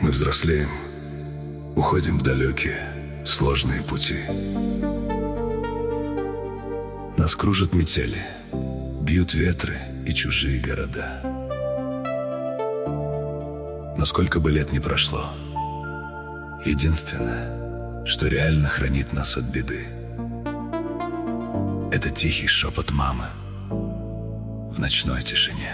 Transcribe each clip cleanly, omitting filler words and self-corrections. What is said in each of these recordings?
Мы взрослеем, уходим в далекие, сложные пути. Нас кружат метели, бьют ветры и чужие города. Но сколько бы лет ни прошло, единственное, что реально хранит нас от беды, это тихий шепот мамы в ночной тишине.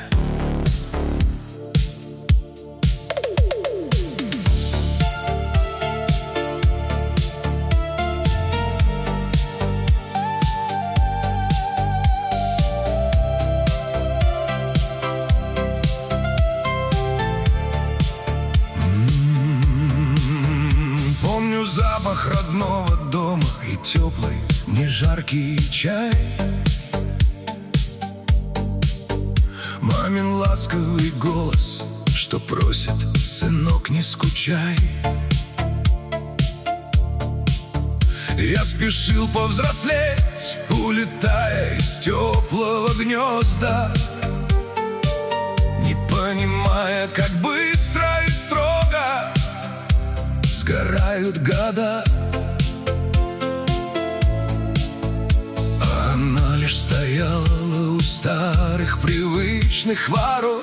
Помню запах родного дома и теплый, не жаркий чай. Мамин ласковый голос, что просит: сынок, не скучай. Я спешил повзрослеть, улетая из теплого гнезда, не понимая, как быстро и строго сгорают года. А она лишь стояла у старых привычных ворот,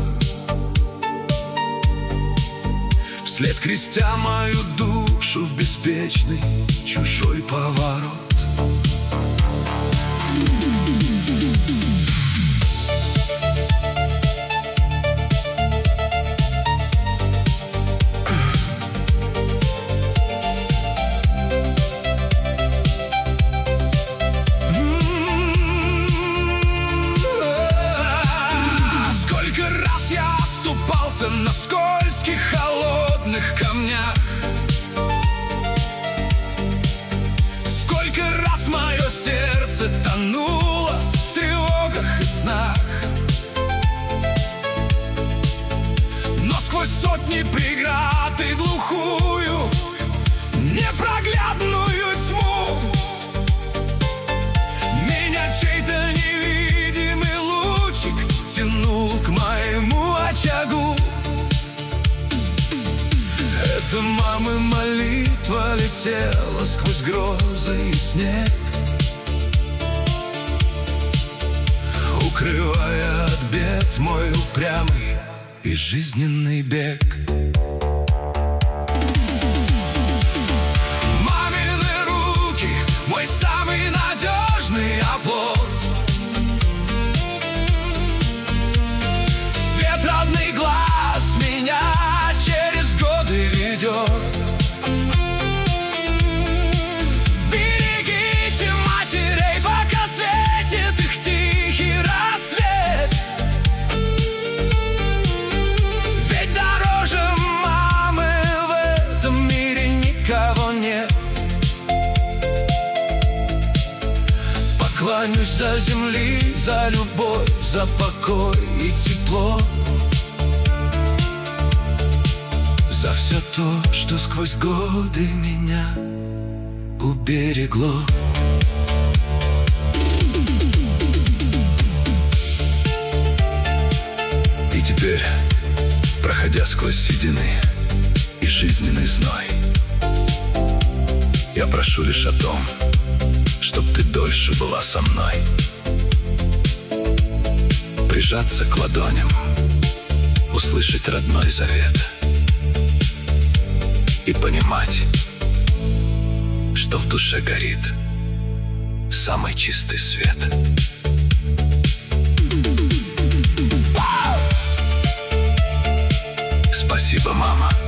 вслед крестя мою душу в беспечный чужой поворот. На скользких, холодных камнях, сколько раз мое сердце тонуло в тревогах и снах. Но сквозь сотни преград и глухую, непроглядную тьму меня чей-то невидимый лучик тянул к моему очагу. Это мамы молитва летела сквозь грозы и снег, укрывая от бед мой упрямый и жизненный бег. Мамины руки — мой самый надежный оплот, свет родный глаз меня ведет. Берегите матерей, пока светит их тихий рассвет, ведь дороже мамы в этом мире никого нет. Поклонюсь до земли за любовь, за покой и тепло, за все то, что сквозь годы меня уберегло. И теперь, проходя сквозь седины и жизненный зной, я прошу лишь о том, чтоб ты дольше была со мной. Прижаться к ладоням, услышать родной завет и понимать, что в душе горит самый чистый свет. Спасибо, мама.